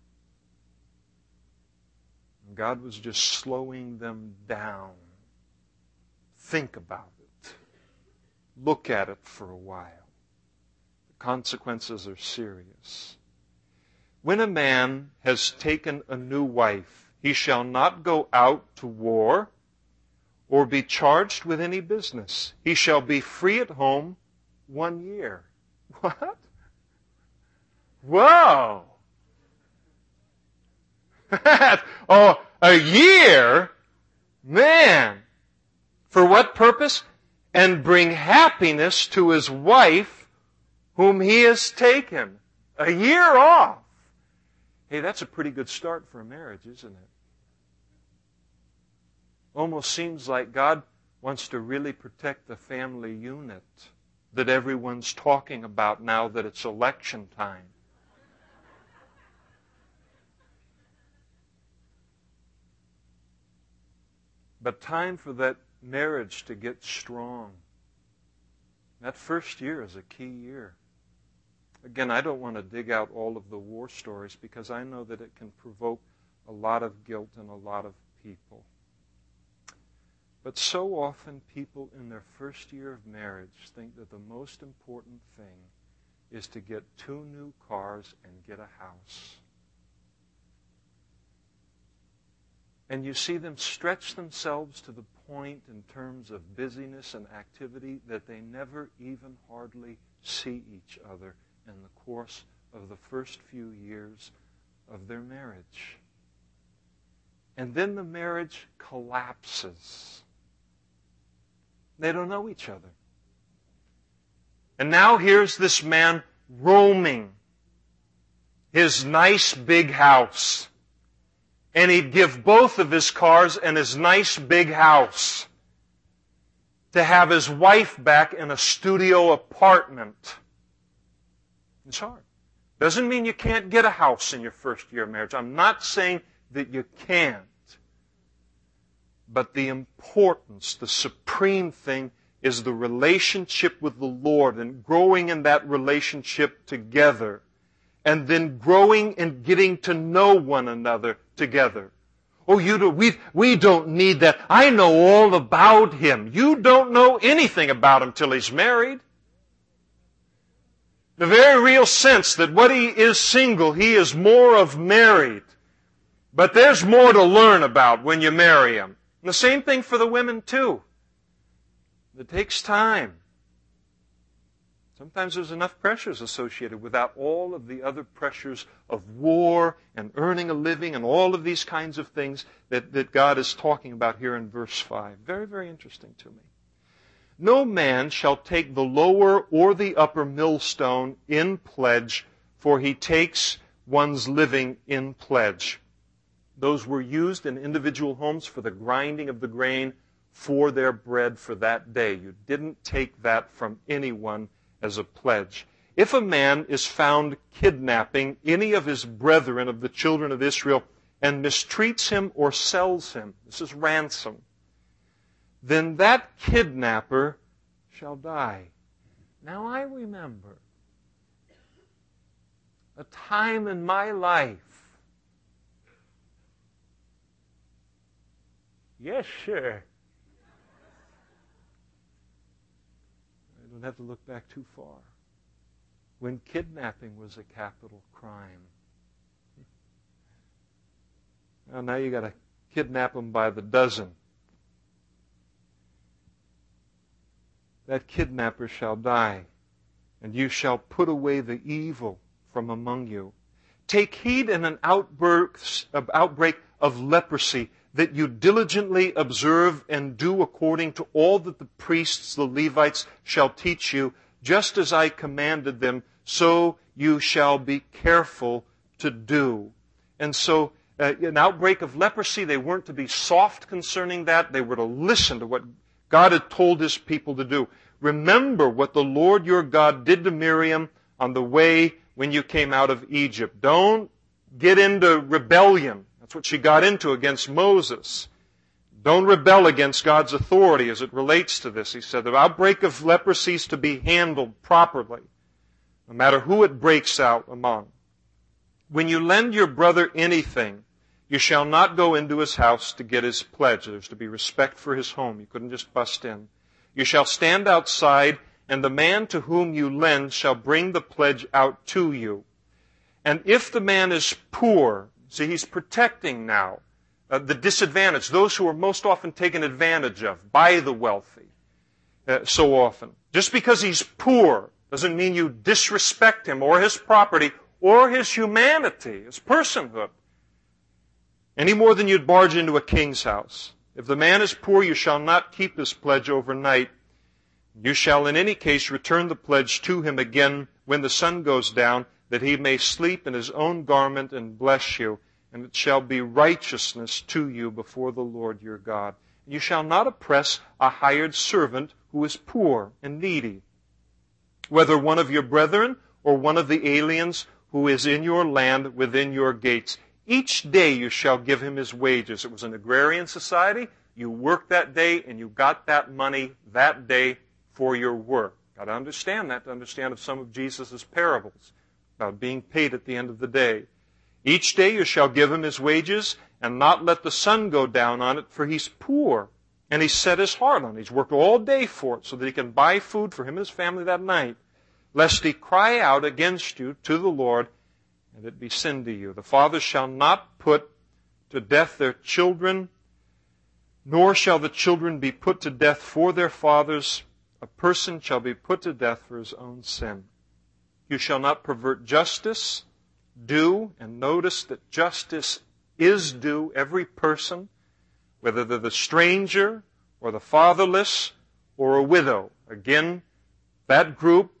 And God was just slowing them down. Think about it. Look at it for a while. The consequences are serious. When a man has taken a new wife, he shall not go out to war or be charged with any business. He shall be free at home 1 year. What? Whoa! Oh, a year? Man! For what purpose? And bring happiness to his wife whom he has taken. A year off. Hey, that's a pretty good start for a marriage, isn't it? Almost seems like God wants to really protect the family unit that everyone's talking about now that it's election time. But time for that marriage to get strong. That first year is a key year. Again, I don't want to dig out all of the war stories because I know that it can provoke a lot of guilt in a lot of people. But so often people in their first year of marriage think that the most important thing is to get 2 new cars and get a house. And you see them stretch themselves to the point in terms of busyness and activity that they never even hardly see each other in the course of the first few years of their marriage. And then the marriage collapses. They don't know each other. And now here's this man roaming his nice big house. And he'd give both of his cars and his nice big house to have his wife back in a studio apartment. It's hard. Doesn't mean you can't get a house in your first year of marriage. I'm not saying that you can't. But the importance, the supreme thing, is the relationship with the Lord and growing in that relationship together. And then growing and getting to know one another together. Oh, we don't need that. I know all about him. You don't know anything about him till he's married. The very real sense that what he is single, he is more of married. But there's more to learn about when you marry him. And the same thing for the women too. It takes time. Sometimes there's enough pressures associated without all of the other pressures of war and earning a living and all of these kinds of things that God is talking about here in verse 5. Very, very interesting to me. No man shall take the lower or the upper millstone in pledge, for he takes one's living in pledge. Those were used in individual homes for the grinding of the grain for their bread for that day. You didn't take that from anyone as a pledge. If a man is found kidnapping any of his brethren of the children of Israel and mistreats him or sells him, this is ransom, then that kidnapper shall die. Now I remember a time in my life. Yes, sir. I don't have to look back too far. When kidnapping was a capital crime. Well, now you got to kidnap them by the dozen. That kidnapper shall die, and you shall put away the evil from among you. Take heed in an outbreak of leprosy, that you diligently observe and do according to all that the priests, the Levites, shall teach you, just as I commanded them, so you shall be careful to do. And so, an outbreak of leprosy, they weren't to be soft concerning that. They were to listen to what God had told his people to do. Remember what the Lord your God did to Miriam on the way when you came out of Egypt. Don't get into rebellion. That's what she got into against Moses. Don't rebel against God's authority as it relates to this. He said the outbreak of leprosy is to be handled properly, no matter who it breaks out among. When you lend your brother anything, you shall not go into his house to get his pledge. There's to be respect for his home. You couldn't just bust in. You shall stand outside, and the man to whom you lend shall bring the pledge out to you. And if the man is poor, see, he's protecting now the disadvantaged, those who are most often taken advantage of by the wealthy so often. Just because he's poor doesn't mean you disrespect him or his property or his humanity, his personhood, any more than you'd barge into a king's house. If the man is poor, you shall not keep his pledge overnight. You shall in any case return the pledge to him again when the sun goes down, that he may sleep in his own garment and bless you. And it shall be righteousness to you before the Lord your God. You shall not oppress a hired servant who is poor and needy, whether one of your brethren or one of the aliens who is in your land within your gates. Each day you shall give him his wages. It was an agrarian society. You worked that day and you got that money that day for your work. Got to understand that to understand some of Jesus' parables about being paid at the end of the day. Each day you shall give him his wages, and not let the sun go down on it, for he's poor, and he's set his heart on it. He's worked all day for it, so that he can buy food for him and his family that night, lest he cry out against you to the Lord, and it be sin to you. The fathers shall not put to death their children, nor shall the children be put to death for their fathers. A person shall be put to death for his own sin. You shall not pervert justice, due, and notice that justice is due every person, whether they're the stranger or the fatherless or a widow. Again, that group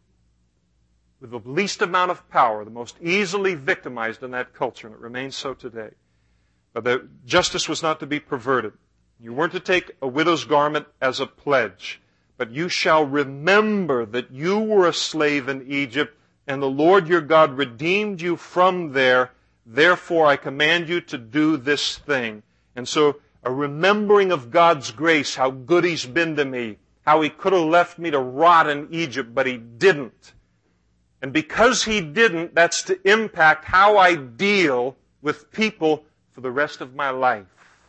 with the least amount of power, the most easily victimized in that culture, and it remains so today. But the justice was not to be perverted. You weren't to take a widow's garment as a pledge, but you shall remember that you were a slave in Egypt, and the Lord your God redeemed you from there. Therefore, I command you to do this thing. And so, a remembering of God's grace, how good He's been to me, how He could have left me to rot in Egypt, but He didn't. And because He didn't, that's to impact how I deal with people for the rest of my life.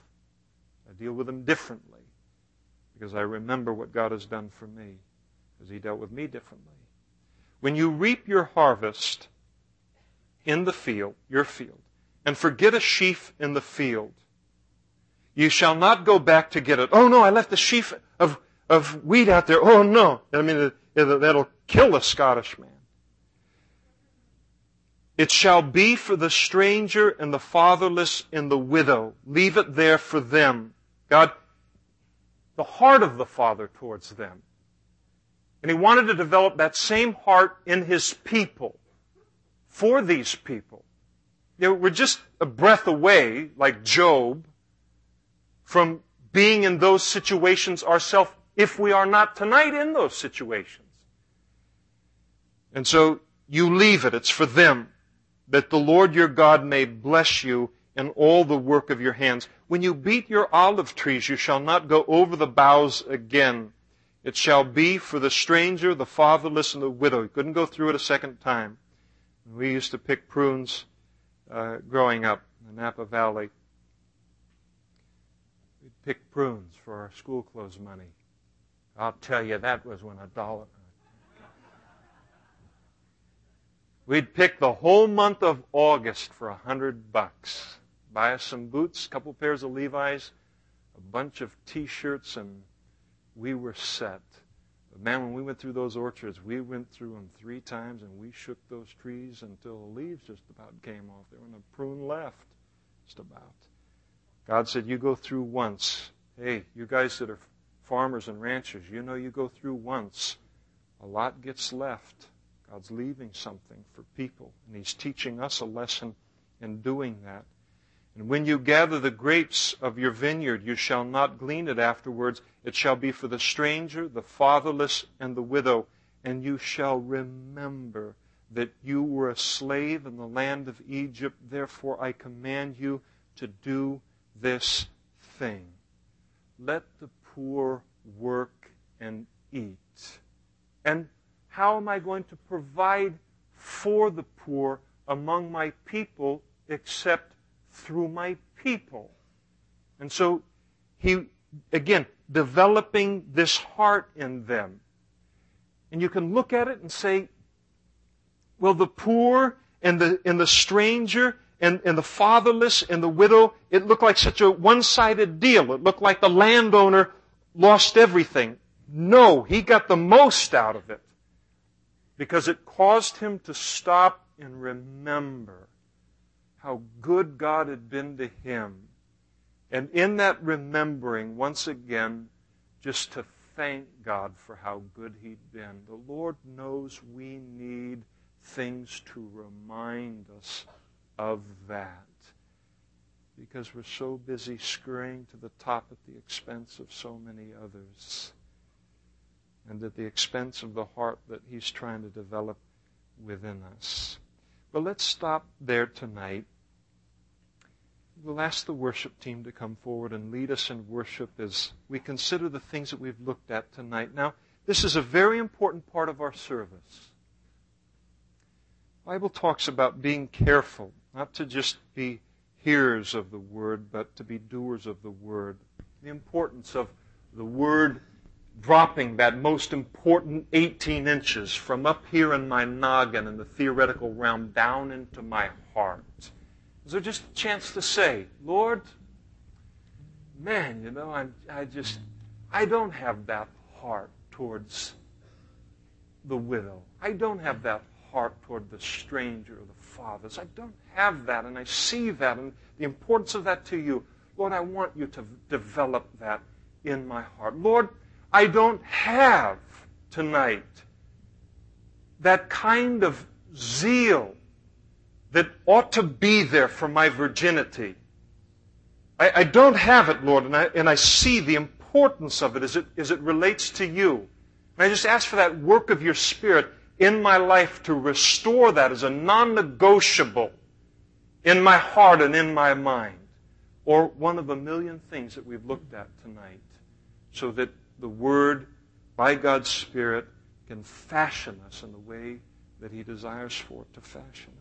I deal with them differently because I remember what God has done for me, because He dealt with me differently. When you reap your harvest in the field, your field, and forget a sheaf in the field, you shall not go back to get it. Oh no, I left a sheaf of wheat out there. Oh no. I mean, that'll kill a Scottish man. It shall be for the stranger and the fatherless and the widow. Leave it there for them. God, the heart of the Father towards them. And He wanted to develop that same heart in His people, for these people. You know, we're just a breath away, like Job, from being in those situations ourselves, if we are not tonight in those situations. And so you leave it. It's for them, that the Lord your God may bless you in all the work of your hands. When you beat your olive trees, you shall not go over the boughs again. It shall be for the stranger, the fatherless, and the widow. You couldn't go through it a second time. We used to pick prunes growing up in the Napa Valley. We'd pick prunes for our school clothes money. I'll tell you, that was when $1. We'd pick the whole month of August for $100. Buy us some boots, a couple pairs of Levi's, a bunch of T-shirts, and we were set. But man, when we went through those orchards, we went through them 3 times, and we shook those trees until the leaves just about came off. There wasn't a prune left, just about. God said, you go through once. Hey, you guys that are farmers and ranchers, you know you go through once. A lot gets left. God's leaving something for people, and He's teaching us a lesson in doing that. And when you gather the grapes of your vineyard, you shall not glean it afterwards. It shall be for the stranger, the fatherless, and the widow. And you shall remember that you were a slave in the land of Egypt. Therefore, I command you to do this thing. Let the poor work and eat. And how am I going to provide for the poor among my people except through my people? And so He, again, developing this heart in them. And you can look at it and say, well, the poor and the stranger and the fatherless and the widow, it looked like such a one-sided deal. It looked like the landowner lost everything. No, he got the most out of it, because it caused him to stop and remember how good God had been to him. And in that remembering, once again, just to thank God for how good he'd been. The Lord knows we need things to remind us of that, because we're so busy scurrying to the top at the expense of so many others, and at the expense of the heart that he's trying to develop within us. But let's stop there tonight. We'll ask the worship team to come forward and lead us in worship as we consider the things that we've looked at tonight. Now, this is a very important part of our service. The Bible talks about being careful, not to just be hearers of the Word, but to be doers of the Word. The importance of the Word dropping that most important 18 inches from up here in my noggin in the theoretical realm down into my heart. Is there just a chance to say, Lord, man, I don't have that heart towards the widow. I don't have that heart toward the stranger or the fathers. I don't have that, and I see that, and the importance of that to you. Lord, I want you to develop that in my heart. Lord, I don't have tonight that kind of zeal that ought to be there for my virginity. I don't have it, Lord, and I see the importance of it as it relates to you. And I just ask for that work of your Spirit in my life to restore that as a non-negotiable in my heart and in my mind. Or one of a million things that we've looked at tonight, so that the Word, by God's Spirit, can fashion us in the way that He desires for it to fashion us.